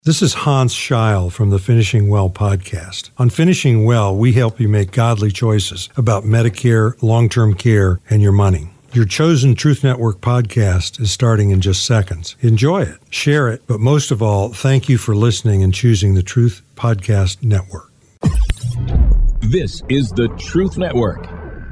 This is Hans Scheil from the Finishing Well podcast. On Finishing Well, we help you make godly choices about Medicare, long-term care, and your money. Your chosen Truth Network podcast is starting in just seconds. Enjoy it, share it, but most of all, thank you for listening and choosing the Truth Podcast Network. This is the Truth Network.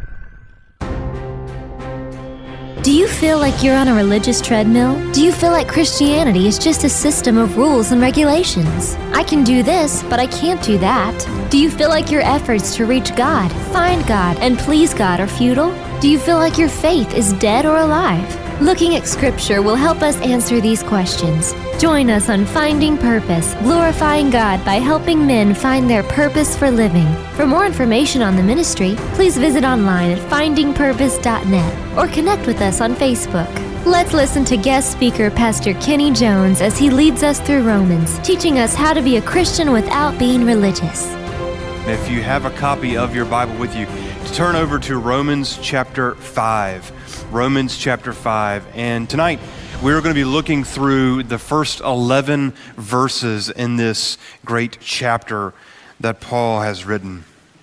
Do you feel like you're on a religious treadmill? Do you feel like Christianity is just a system of rules and regulations? I can do this, but I can't do that. Do you feel like your efforts to reach God, find God, and please God are futile? Do you feel like your faith is dead or alive? Looking at Scripture will help us answer these questions. Join us on Finding Purpose, glorifying God by helping men find their purpose for living. For more information on the ministry, please visit online at findingpurpose.net or connect with us on Facebook. Let's listen to guest speaker Pastor Kenny Jones as he leads us through Romans, teaching us how to be a Christian without being religious. If you have a copy of your Bible with you, turn over to Romans chapter 5. Romans chapter 5. And tonight, we're going to be looking through the first 11 verses in this great chapter that Paul has written.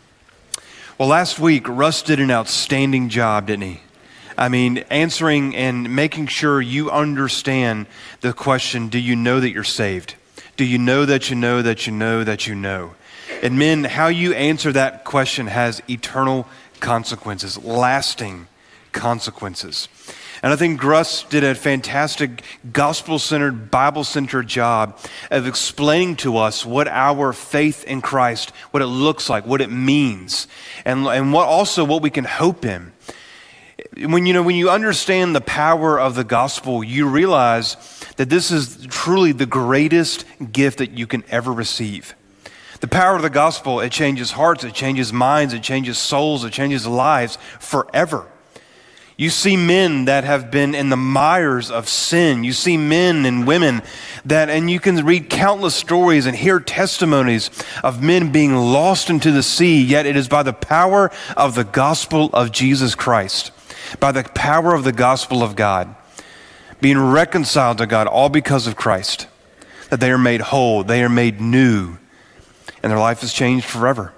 Well, last week, Russ did an outstanding job, didn't he? I mean, answering and making sure you understand the question, do you know that you're saved? Do you know that you know that you know that you know? And men, how you answer that question has eternal consequences, lasting consequences. And I think Russ did a fantastic gospel-centered, Bible-centered job of explaining to us what our faith in Christ, what it looks like, what it means, and what we can hope in. When you understand the power of the gospel, you realize that this is truly the greatest gift that you can ever receive. The power of the gospel, it changes hearts, it changes minds, it changes souls, it changes lives forever. You see men that have been in the mires of sin. You see men and women and you can read countless stories and hear testimonies of men being lost into the sea, yet it is by the power of the gospel of Jesus Christ, by the power of the gospel of God, being reconciled to God, all because of Christ, that they are made whole, they are made new, and their life is changed forever.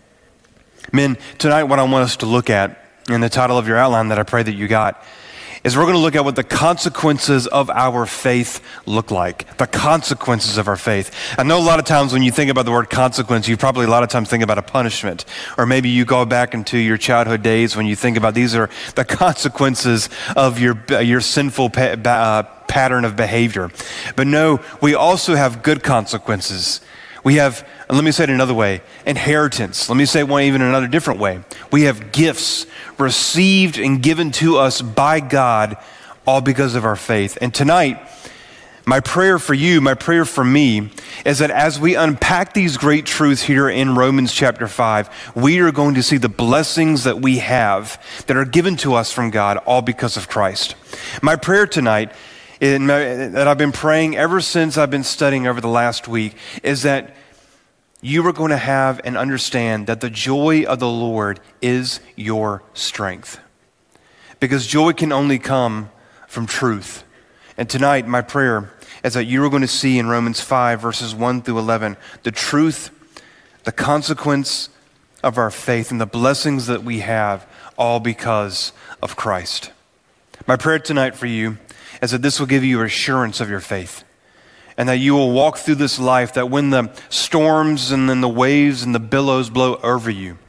Men, tonight what I want us to look at, in the title of your outline that I pray that you got, is we're going to look at what the consequences of our faith look like. The consequences of our faith. I know a lot of times when you think about the word consequence, you probably a lot of times think about a punishment. Or maybe you go back into your childhood days when you think about these are the consequences of your sinful pattern of behavior. But no, we also have good consequences. We have, let me say it another way, inheritance. Let me say it even another different way. We have gifts received and given to us by God, all because of our faith. And tonight, my prayer for you, my prayer for me, is that as we unpack these great truths here in Romans chapter 5, we are going to see the blessings that we have that are given to us from God, all because of Christ. My prayer tonight, that I've been praying ever since I've been studying over the last week, is that you are going to have and understand that the joy of the Lord is your strength. Because joy can only come from truth. And tonight, my prayer is that you are going to see in Romans 5, verses 1 through 11, the truth, the consequence of our faith, and the blessings that we have, all because of Christ. My prayer tonight for you is that this will give you assurance of your faith, and that you will walk through this life, that when the storms and then the waves and the billows blow over you,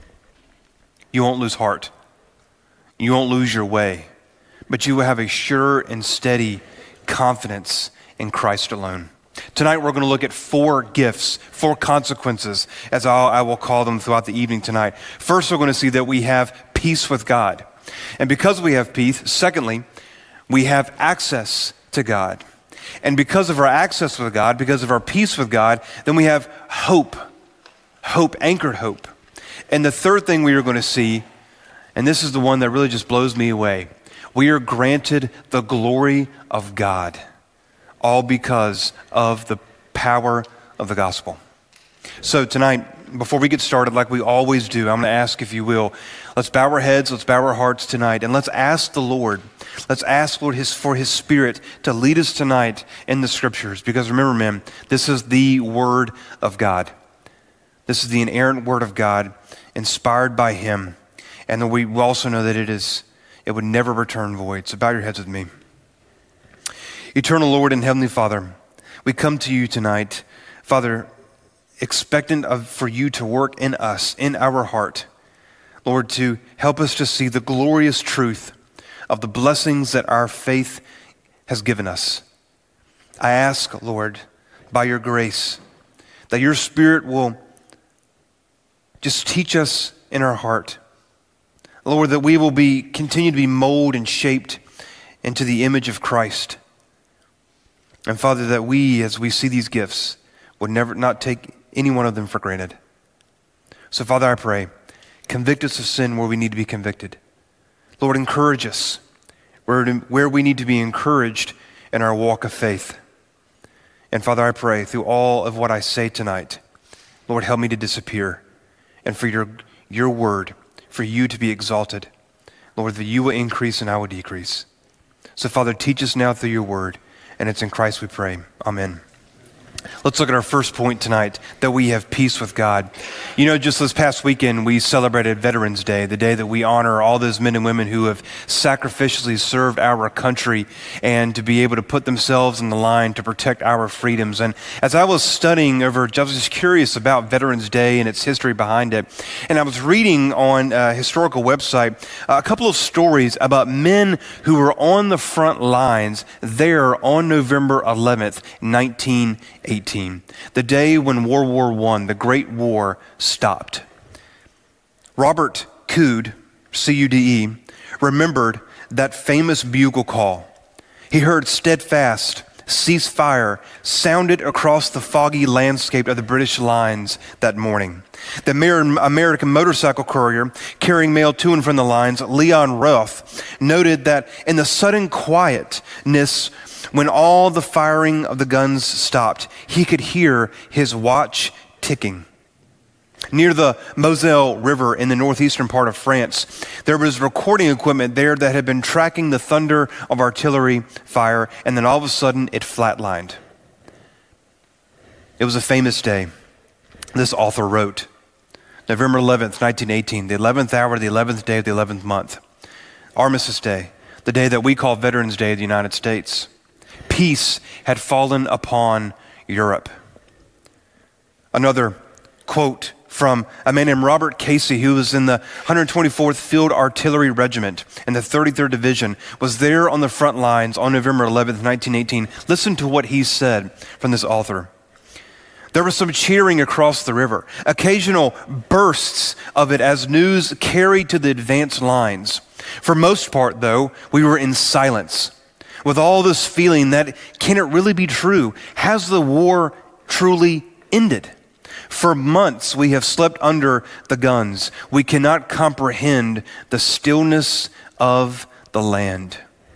you won't lose heart. You won't lose your way, but you will have a sure and steady confidence in Christ alone. Tonight we're going to look at 4 gifts, 4 consequences, as I will call them throughout the evening tonight. First, we're going to see that we have peace with God. And because we have peace, secondly, we have access to God. And because of our access with God, because of our peace with God, then we have hope, anchored hope. And the third thing we are going to see, and this is the one that really just blows me away, we are granted the glory of God, all because of the power of the gospel. So tonight, before we get started, like we always do, I'm going to ask, if you will, let's bow our heads, let's bow our hearts tonight, and let's ask the Lord. Let's ask, Lord, for His Spirit to lead us tonight in the Scriptures. Because remember, men, this is the Word of God. This is the inerrant Word of God, inspired by Him. And we also know that it would never return void. So bow your heads with me. Eternal Lord and Heavenly Father, we come to you tonight, Father, expectant for you to work in us, in our heart, Lord, to help us to see the glorious truth of the blessings that our faith has given us. I ask, Lord, by your grace, that your Spirit will just teach us in our heart. Lord, that we will continue to be molded and shaped into the image of Christ. And Father, that we, as we see these gifts, would never not take any one of them for granted. So Father, I pray, convict us of sin where we need to be convicted. Lord, encourage us where we need to be encouraged in our walk of faith. And Father, I pray through all of what I say tonight, Lord, help me to disappear, and for your word, for you to be exalted. Lord, that you will increase and I will decrease. So Father, teach us now through your word, and it's in Christ we pray. Amen. Let's look at our first point tonight, that we have peace with God. You know, just this past weekend, we celebrated Veterans Day, the day that we honor all those men and women who have sacrificially served our country and to be able to put themselves in the line to protect our freedoms. And as I was studying I was just curious about Veterans Day and its history behind it. And I was reading on a historical website a couple of stories about men who were on the front lines there on November 11th, 1918, the day when World War I, the Great War, stopped. Robert Cude, C-U-D-E, remembered that famous bugle call. He heard steadfast, cease fire sounded across the foggy landscape of the British lines that morning. The American motorcycle courier carrying mail to and from the lines, Leon Roth, noted that in the sudden quietness when all the firing of the guns stopped, he could hear his watch ticking. Near the Moselle River in the northeastern part of France, there was recording equipment there that had been tracking the thunder of artillery fire, and then all of a sudden it flatlined. It was a famous day. This author wrote, November 11th, 1918, the 11th hour, the 11th day of the 11th month. Armistice Day, the day that we call Veterans Day of the United States. Peace had fallen upon Europe. Another quote from a man named Robert Casey, who was in the 124th Field Artillery Regiment in the 33rd Division, was there on the front lines on November 11th, 1918. Listen to what he said from this author. There was some cheering across the river, occasional bursts of it as news carried to the advanced lines. For most part, though, we were in silence, with all this feeling that, can it really be true? Has the war truly ended? For months we have slept under the guns. We cannot comprehend the stillness of the land.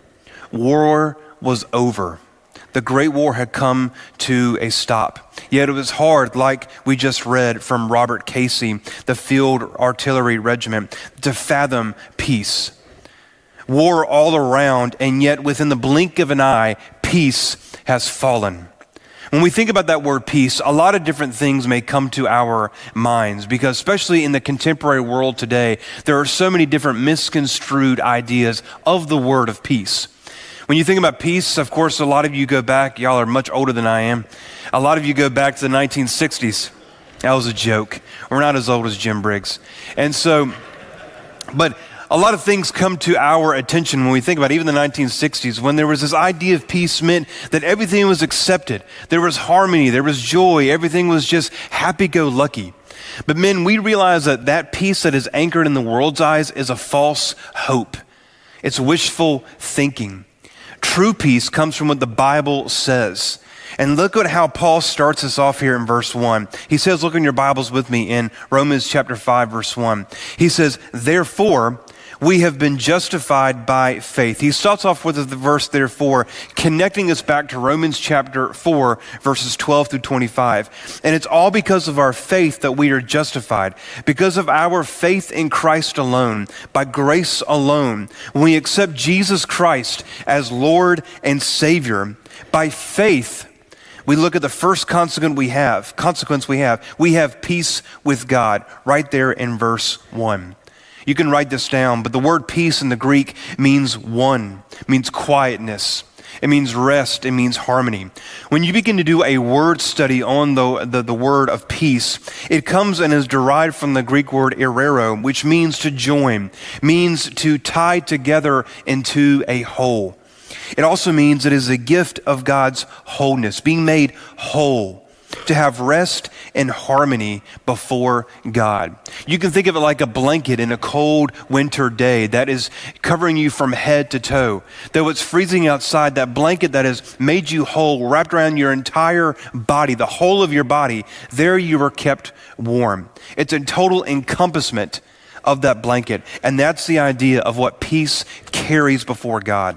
War was over. The Great War had come to a stop. Yet it was hard, like we just read from Robert Casey, the Field Artillery Regiment, to fathom peace. War all around, and yet within the blink of an eye, peace has fallen. When we think about that word peace, a lot of different things may come to our minds, because especially in the contemporary world today, there are so many different misconstrued ideas of the word of peace. When you think about peace, of course, a lot of you go back, y'all are much older than I am. A lot of you go back to the 1960s. That was a joke. We're not as old as Jim Briggs. And so, but a lot of things come to our attention when we think about even the 1960s, when there was this idea of peace meant that everything was accepted. There was harmony, there was joy, everything was just happy-go-lucky. But men, we realize that that peace that is anchored in the world's eyes is a false hope. It's wishful thinking. True peace comes from what the Bible says. And look at how Paul starts us off here in verse 1. He says, look in your Bibles with me in Romans chapter 5, verse 1. He says, therefore, we have been justified by faith. He starts off with the verse, therefore, connecting us back to Romans chapter 4, verses 12 through 25. And it's all because of our faith that we are justified, because of our faith in Christ alone, by grace alone. When we accept Jesus Christ as Lord and Savior, by faith, we look at the first consequence we have. We have peace with God, right there in verse 1. You can write this down, but the word peace in the Greek means one, means quietness. It means rest. It means harmony. When you begin to do a word study on the word of peace, it comes and is derived from the Greek word erero, which means to join, means to tie together into a whole. It also means it is a gift of God's wholeness, being made whole, to have rest and harmony before God. You can think of it like a blanket in a cold winter day that is covering you from head to toe. Though it's freezing outside, that blanket that has made you whole, wrapped around your entire body, the whole of your body, there you are kept warm. It's a total encompassment of that blanket. And that's the idea of what peace carries before God.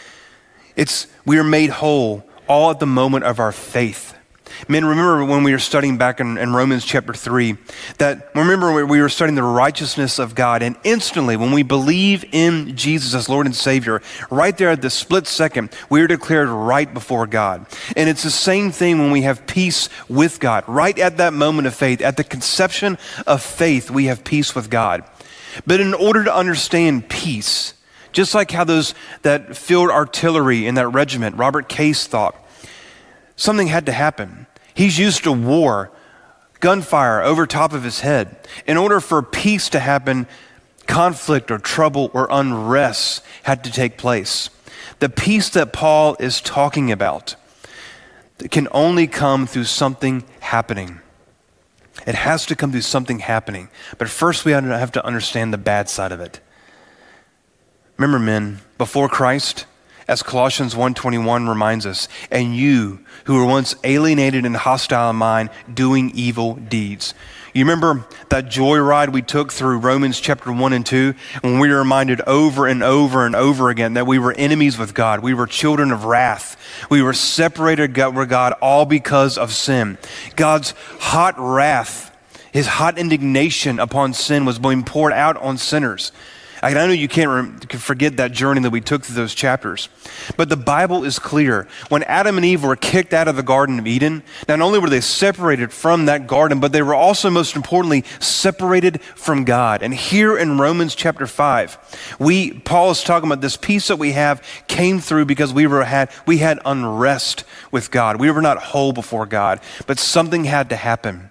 We are made whole all at the moment of our faith. Men, remember when we were studying back in Romans chapter 3, we were studying the righteousness of God, and instantly when we believe in Jesus as Lord and Savior, right there at the split second, we are declared right before God. And it's the same thing when we have peace with God. Right at that moment of faith, at the conception of faith, we have peace with God. But in order to understand peace, just like how that field artillery in that regiment, Robert Case thought, something had to happen. He's used to war, gunfire over top of his head. In order for peace to happen, conflict or trouble or unrest had to take place. The peace that Paul is talking about can only come through something happening. It has to come through something happening. But first we have to understand the bad side of it. Remember, men, before Christ, as Colossians 1:21 reminds us, and you who were once alienated and hostile in mind, doing evil deeds. You remember that joyride we took through Romans chapter 1 and 2, when we were reminded over and over and over again that we were enemies with God. We were children of wrath. We were separated from God all because of sin. God's hot wrath, his hot indignation upon sin was being poured out on sinners. I know you can't forget that journey that we took through those chapters. But the Bible is clear. When Adam and Eve were kicked out of the Garden of Eden, not only were they separated from that garden, but they were also, most importantly, separated from God. And here in Romans chapter 5, Paul is talking about this peace that we have came through because we had unrest with God. We were not whole before God, but something had to happen.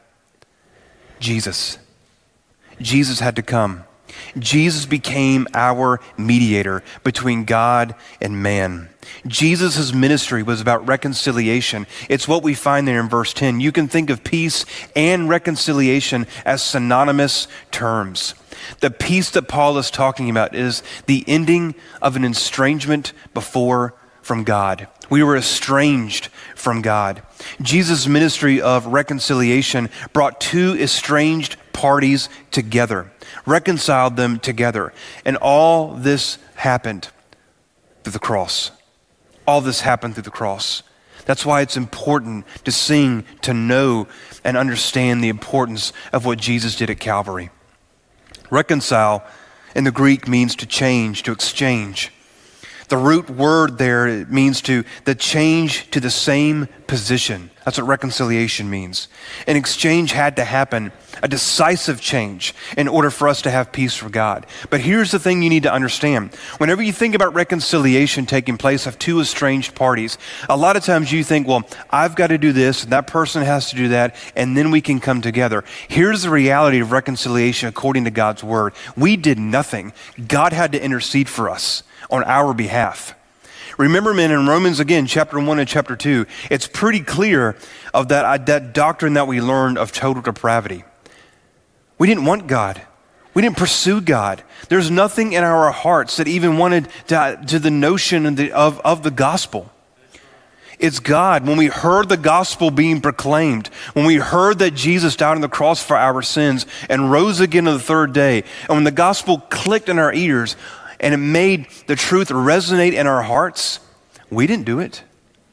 Jesus had to come. Jesus became our mediator between God and man. Jesus' ministry was about reconciliation. It's what we find there in verse 10. You can think of peace and reconciliation as synonymous terms. The peace that Paul is talking about is the ending of an estrangement from God. We were estranged from God. Jesus' ministry of reconciliation brought two estranged parties together, reconciled them together. And all this happened through the cross. All this happened through the cross. That's why it's important to sing, to know, and understand the importance of what Jesus did at Calvary. Reconcile in the Greek means to change, to exchange. The root word there means the change to the same position. That's what reconciliation means. An exchange had to happen, a decisive change, in order for us to have peace with God. But here's the thing you need to understand. Whenever you think about reconciliation taking place of two estranged parties, a lot of times you think, well, I've got to do this, and that person has to do that, and then we can come together. Here's the reality of reconciliation according to God's word. We did nothing. God had to intercede for us on our behalf. Remember, men, in Romans, again, chapter 1 and chapter 2, it's pretty clear of that doctrine that we learned of total depravity. We didn't want God. We didn't pursue God. There's nothing in our hearts that even wanted to the notion of the gospel. It's God. When we heard the gospel being proclaimed, when we heard that Jesus died on the cross for our sins and rose again on the third day, and when the gospel clicked in our ears and it made the truth resonate in our hearts, we didn't do it.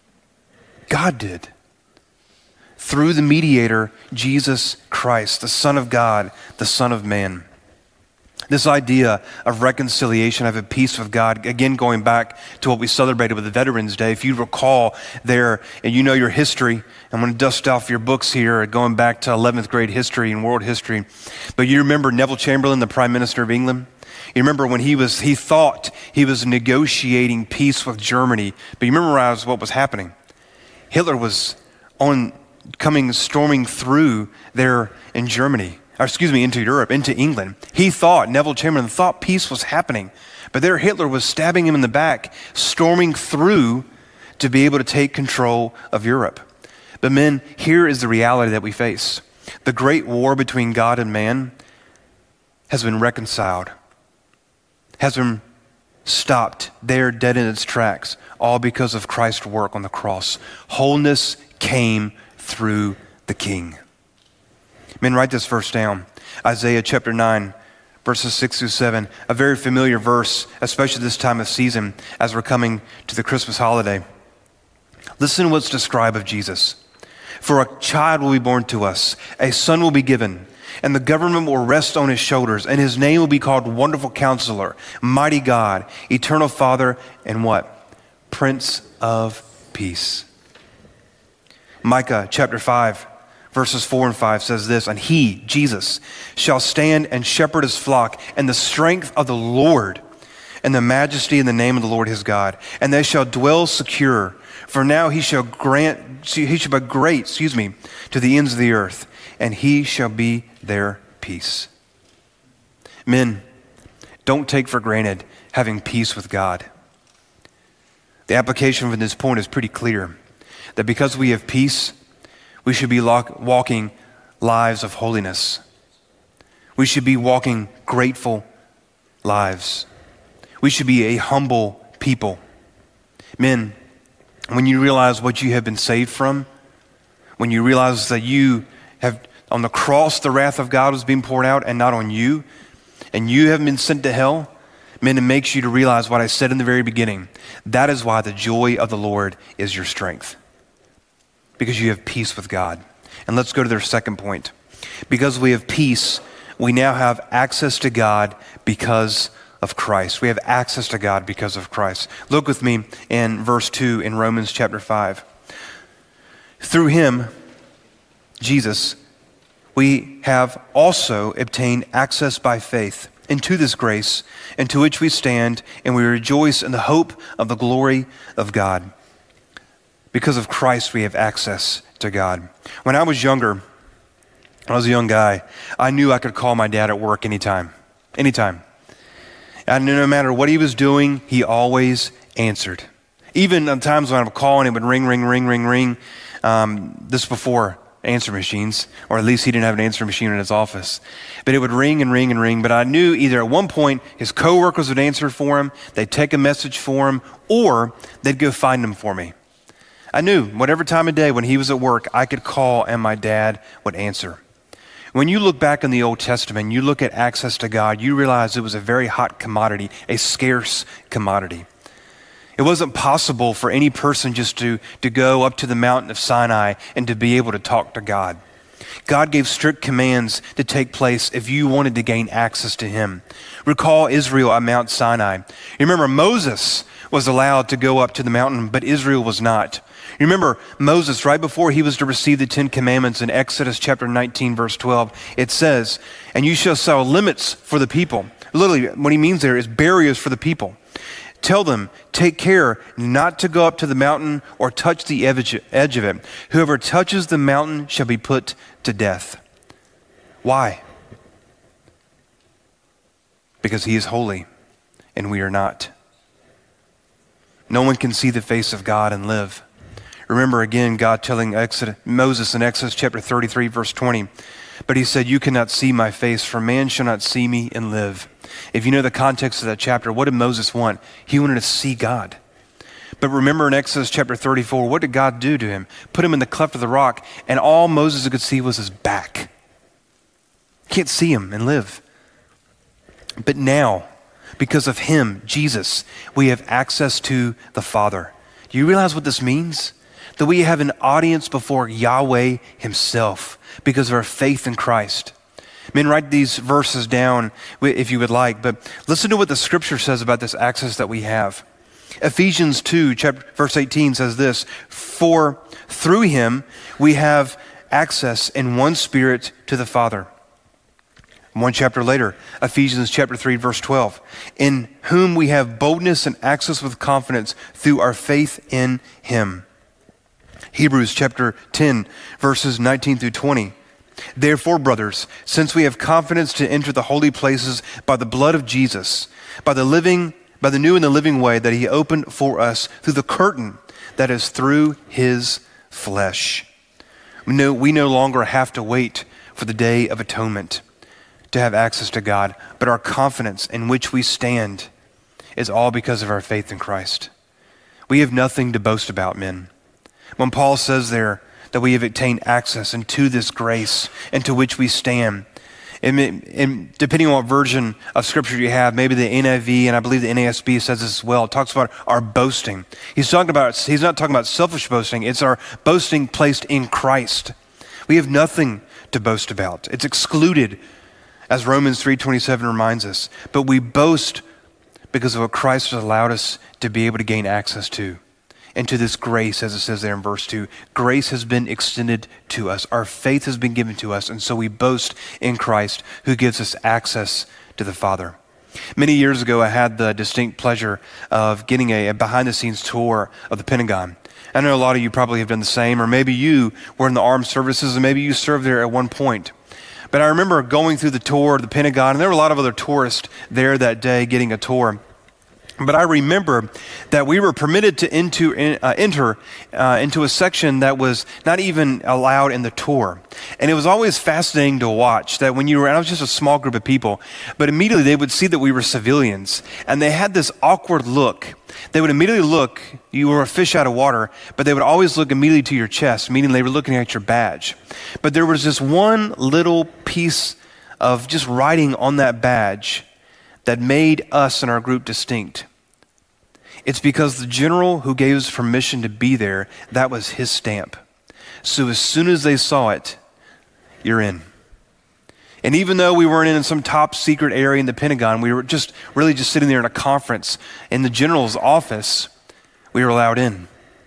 God did. Through the mediator, Jesus Christ, the Son of God, the Son of Man. This idea of reconciliation, of a peace with God, again, going back to what we celebrated with the Veterans Day. If you recall there, and you know your history, I'm going to dust off your books here, going back to 11th grade history and world history. But you remember Neville Chamberlain, the Prime Minister of England? You remember when he thought he was negotiating peace with Germany, but you remember what was happening? Hitler was storming through there in Germany. Into Europe, into England. Neville Chamberlain thought peace was happening, but there Hitler was stabbing him in the back, storming through to be able to take control of Europe. But men, here is the reality that we face. The great war between God and man has been reconciled, has been stopped there dead in its tracks, all because of Christ's work on the cross. Wholeness came through the King. Men, write this verse down. Isaiah chapter 9, verses 6 through 7, a very familiar verse, especially this time of season as we're coming to the Christmas holiday. Listen to what's described of Jesus. For a child will be born to us, a son will be given, and the government will rest on his shoulders, and his name will be called Wonderful Counselor, Mighty God, Eternal Father, and what? Prince of Peace. Micah chapter 5, verses 4 and 5 says this, and he, Jesus, shall stand and shepherd his flock in the strength of the Lord and the majesty in the name of the Lord his God. And they shall dwell secure. For now he shall be great, to the ends of the earth, and he shall be their peace. Men, don't take for granted having peace with God. The application from this point is pretty clear, that because we have peace, we should be walking lives of holiness. We should be walking grateful lives. We should be a humble people. Men, when you realize what you have been saved from, when you realize that you have, on the cross, the wrath of God was being poured out and not on you, and you have been sent to hell, men, it makes you to realize what I said in the very beginning. That is why the joy of the Lord is your strength. Because you have peace with God. And let's go to their second point. Because we have peace, we now have access to God because of Christ. We have access to God because of Christ. Look with me in verse 2 in Romans chapter 5. Through him, Jesus, we have also obtained access by faith into this grace, into which we stand, and we rejoice in the hope of the glory of God. Because of Christ, we have access to God. When I was younger, when I was a young guy, I knew I could call my dad at work anytime. And no matter what he was doing, he always answered. Even on times when I would call and it would ring. This before answer machines, or at least he didn't have an answer machine in his office. But it would ring. But I knew either at one point his coworkers would answer for him, they'd take a message for him, or they'd go find him for me. I knew whatever time of day when he was at work, I could call and my dad would answer. When you look back in the Old Testament, you look at access to God, you realize it was a very hot commodity, a scarce commodity. It wasn't possible for any person just to go up to the mountain of Sinai and to be able to talk to God. God gave strict commands to take place if you wanted to gain access to him. Recall Israel at Mount Sinai. You remember Moses was allowed to go up to the mountain, but Israel was not. You remember Moses, right before he was to receive the 10 Commandments in Exodus chapter 19, verse 12, it says, and you shall set limits for the people. Literally, what he means there is barriers for the people. Tell them, take care not to go up to the mountain or touch the edge of it. Whoever touches the mountain shall be put to death. Why? Because he is holy and we are not. No one can see the face of God and live. Remember again, God telling Moses in Exodus chapter 33, verse 20, but he said, you cannot see my face, for man shall not see me and live. If you know the context of that chapter, what did Moses want? He wanted to see God. But remember in Exodus chapter 34, what did God do to him? Put him in the cleft of the rock, and all Moses could see was his back. Can't see him and live. But now, because of him, Jesus, we have access to the Father. Do you realize what this means? That we have an audience before Yahweh himself because of our faith in Christ. Men, write these verses down if you would like, but listen to what the scripture says about this access that we have. Ephesians 2, verse 18 says this, "For through him we have access in one spirit to the Father." One chapter later, Ephesians chapter 3, verse 12, "In whom we have boldness and access with confidence through our faith in him." Hebrews chapter 10, verses 19 through 20. "Therefore, brothers, since we have confidence to enter the holy places by the blood of Jesus, by the new and the living way that he opened for us through the curtain that is through his flesh." We no longer have to wait for the day of atonement to have access to God, but our confidence in which we stand is all because of our faith in Christ. We have nothing to boast about, men. When Paul says there that we have obtained access into this grace into which we stand, and depending on what version of scripture you have, maybe the NIV and I believe the NASB says this as well, it talks about our boasting. He's not talking about selfish boasting, it's our boasting placed in Christ. We have nothing to boast about. It's excluded, as Romans 3:27 reminds us, but we boast because of what Christ has allowed us to be able to gain access to. And to this grace, as it says there in verse 2, grace has been extended to us. Our faith has been given to us, and so we boast in Christ who gives us access to the Father. Many years ago, I had the distinct pleasure of getting a behind-the-scenes tour of the Pentagon. I know a lot of you probably have done the same, or maybe you were in the armed services, and maybe you served there at one point. But I remember going through the tour of the Pentagon, and there were a lot of other tourists there that day getting a tour. But I remember that we were permitted to enter into a section that was not even allowed in the tour. And it was always fascinating to watch that when you were, and I was just a small group of people, but immediately they would see that we were civilians. And they had this awkward look. They would immediately look, you were a fish out of water, but they would always look immediately to your chest, meaning they were looking at your badge. But there was this one little piece of just writing on that badge that made us and our group distinct. It's because the general who gave us permission to be there, that was his stamp. So as soon as they saw it, you're in. And even though we weren't in some top secret area in the Pentagon, we were just sitting there in a conference in the general's office, we were allowed in.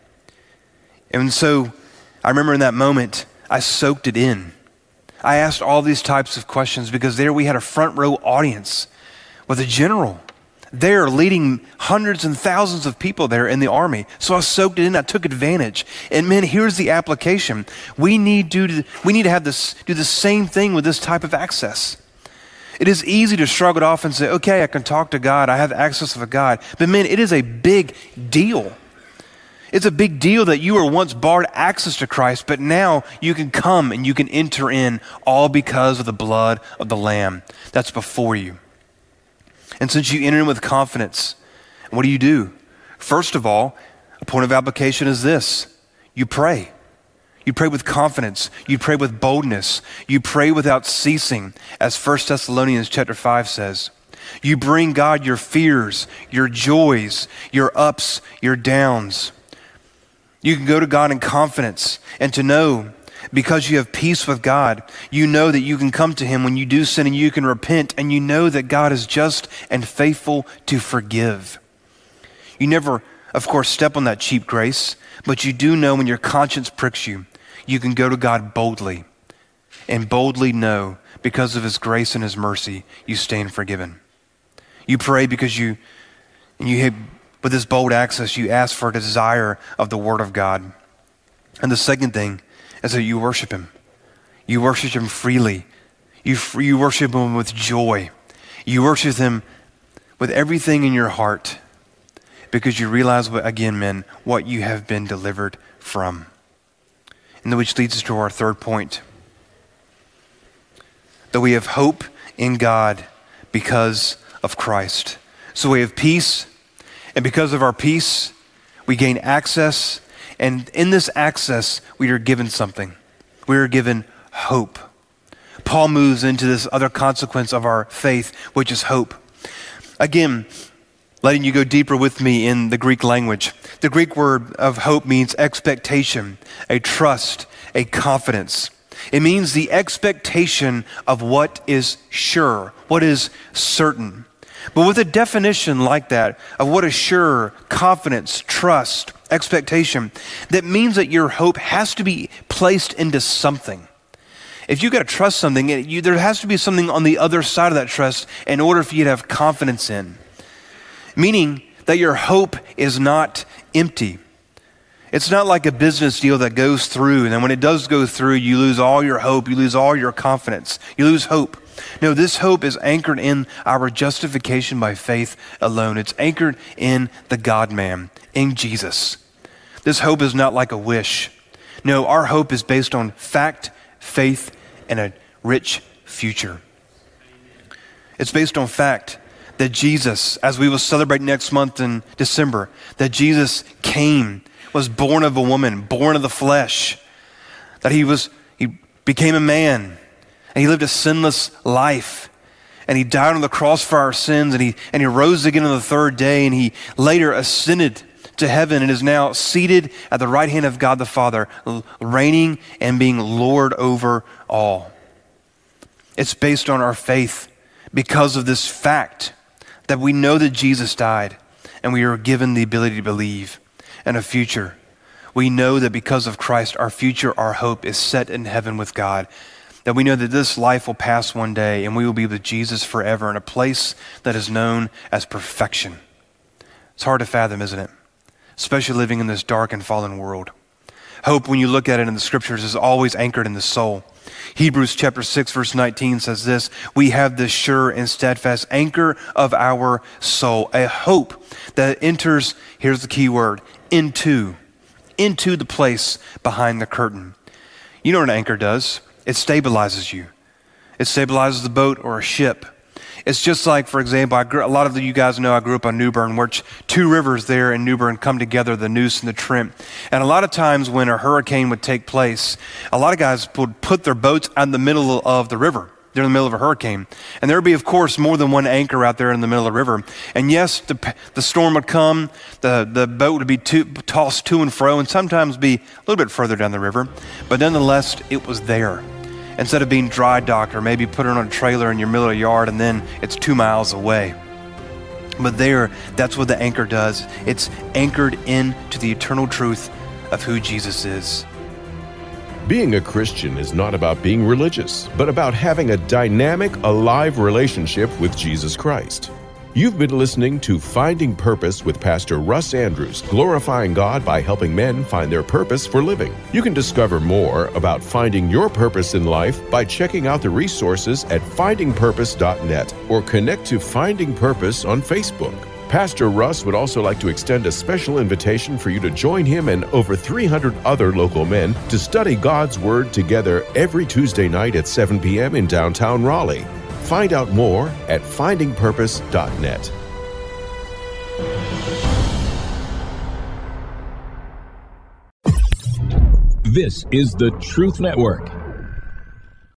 And so I remember in that moment, I soaked it in. I asked all these types of questions because there we had a front row audience with a general there leading hundreds and thousands of people there in the army. So I soaked it in, I took advantage. And man, here's the application. We need to do the same thing with this type of access. It is easy to shrug it off and say, okay, I can talk to God, I have access to God. But man, it is a big deal. It's a big deal that you were once barred access to Christ, but now you can come and you can enter in all because of the blood of the Lamb that's before you. And since you enter in with confidence, what do? First of all, a point of application is this. You pray. You pray with confidence. You pray with boldness. You pray without ceasing, as 1 Thessalonians chapter 5 says. You bring God your fears, your joys, your ups, your downs. You can go to God in confidence and to know, because you have peace with God, you know that you can come to him when you do sin and you can repent, and you know that God is just and faithful to forgive. You never, of course, step on that cheap grace, but you do know when your conscience pricks you, you can go to God boldly and boldly know because of his grace and his mercy, you stand forgiven. You pray because with this bold access, you ask for a desire of the word of God. And the second thing is that you worship him. You worship him freely. You worship him with joy. You worship him with everything in your heart because you realize, again, men, what you have been delivered from. And which leads us to our third point. That we have hope in God because of Christ. So we have peace, and because of our peace, we gain access, and in this access, we are given something. We are given hope. Paul moves into this other consequence of our faith, which is hope. Again, letting you go deeper with me in the Greek language. The Greek word of hope means expectation, a trust, a confidence. It means the expectation of what is sure, what is certain. But with a definition like that, of what is sure, confidence, trust, expectation, that means that your hope has to be placed into something. If you've got to trust something, there has to be something on the other side of that trust in order for you to have confidence in. Meaning that your hope is not empty. It's not like a business deal that goes through, and then when it does go through, you lose all your hope, you lose all your confidence, you lose hope. No, this hope is anchored in our justification by faith alone. It's anchored in the God-man, in Jesus. This hope is not like a wish. No, our hope is based on fact, faith, and a rich future. It's based on fact that Jesus, as we will celebrate next month in December, that Jesus came, was born of a woman, born of the flesh, that he became a man, and he lived a sinless life, and he died on the cross for our sins, and he rose again on the third day, and he later ascended to heaven and is now seated at the right hand of God the Father, reigning and being Lord over all. It's based on our faith because of this fact that we know that Jesus died and we are given the ability to believe and a future. We know that because of Christ, our future, our hope is set in heaven with God. That we know that this life will pass one day and we will be with Jesus forever in a place that is known as perfection. It's hard to fathom, isn't it? Especially living in this dark and fallen world. Hope, when you look at it in the scriptures, is always anchored in the soul. Hebrews chapter 6 verse 19 says this: we have this sure and steadfast anchor of our soul, a hope that enters, here's the key word, into the place behind the curtain. You know what an anchor does? It stabilizes you. It stabilizes the boat or a ship. It's just like, for example, a lot of you guys know I grew up on New Bern, where two rivers there in New Bern come together, the Neuse and the Trent. And a lot of times when a hurricane would take place, a lot of guys would put their boats out in the middle of the river. They're in the middle of a hurricane. And there would be, of course, more than one anchor out there in the middle of the river. And yes, the storm would come, the boat would be tossed to and fro, and sometimes be a little bit further down the river. But nonetheless, it was there. Instead of being dry docked or maybe put it on a trailer in your middle of the yard and then it's 2 miles away. But there, that's what the anchor does. It's anchored into the eternal truth of who Jesus is. Being a Christian is not about being religious, but about having a dynamic, alive relationship with Jesus Christ. You've been listening to Finding Purpose with Pastor Russ Andrews, glorifying God by helping men find their purpose for living. You can discover more about finding your purpose in life by checking out the resources at findingpurpose.net or connect to Finding Purpose on Facebook. Pastor Russ would also like to extend a special invitation for you to join him and over 300 other local men to study God's Word together every Tuesday night at 7 p.m. in downtown Raleigh. Find out more at findingpurpose.net. This is the Truth Network.